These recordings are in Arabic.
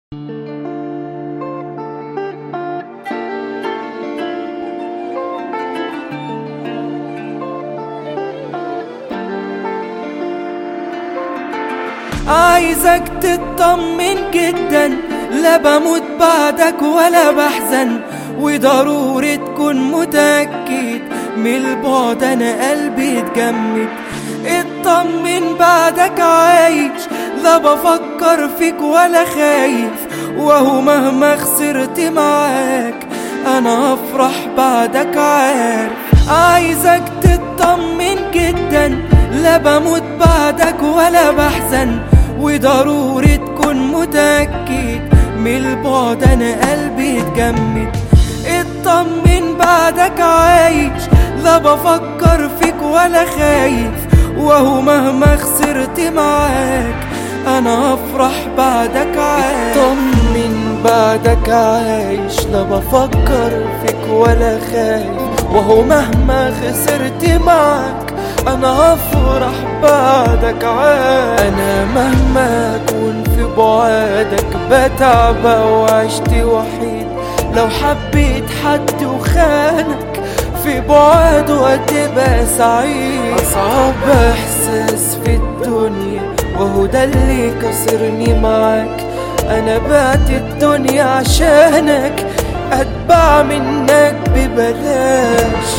عايزك تطمن جدا، لا بموت بعدك ولا بحزن، وضروري تكون متأكد من البعد انا قلبي اتجمد. اطمن بعدك عايش، لا بفكر فيك ولا خايف، وهو مهما خسرت معاك انا افرح بعدك عارف. عايزك تطمن جدا، لا بموت بعدك ولا بحزن، وضروري تكون متأكد من البعد انا قلبي اتجمد. اطمن بعدك عايش، لا بفكر فيك ولا خايف، وهو مهما خسرت معاك انا افرح بعدك عايش. اطمن بعدك عايش، لا بفكر فيك ولا خايف، وهو مهما خسرت معاك انا افرح بعدك عايش. انا مهما اكون في بعادك بتعب وعشت وحيد، لو حبيت حد وخانك في بعده هتبقى سعيد. اصعب احساس في الدنيا وهو ده اللي كسرني معاك، انا بعت الدنيا عشانك اتبع منك ببلاش.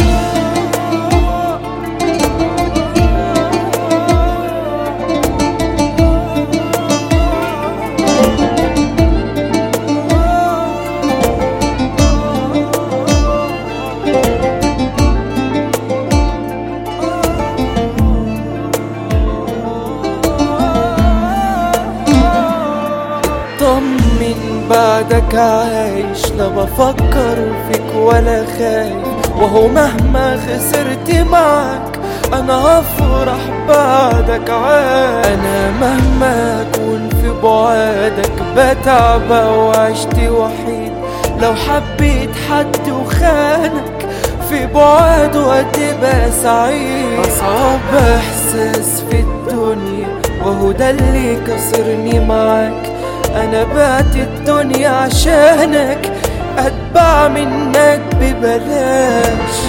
طمن بعدك عايش، لا بفكر فيك ولا خايف، وهو مهما خسرت معاك انا افرح بعدك عايش. انا مهما اكون في بعادك بتعب وعشت وحيد، لو حبيت حد وخانك في بعده هتبقى سعيد. اصعب احساس في الدنيا وهو ده اللي كسرني معاك، انا بعت الدنيا عشانك اتبع منك ببلاش.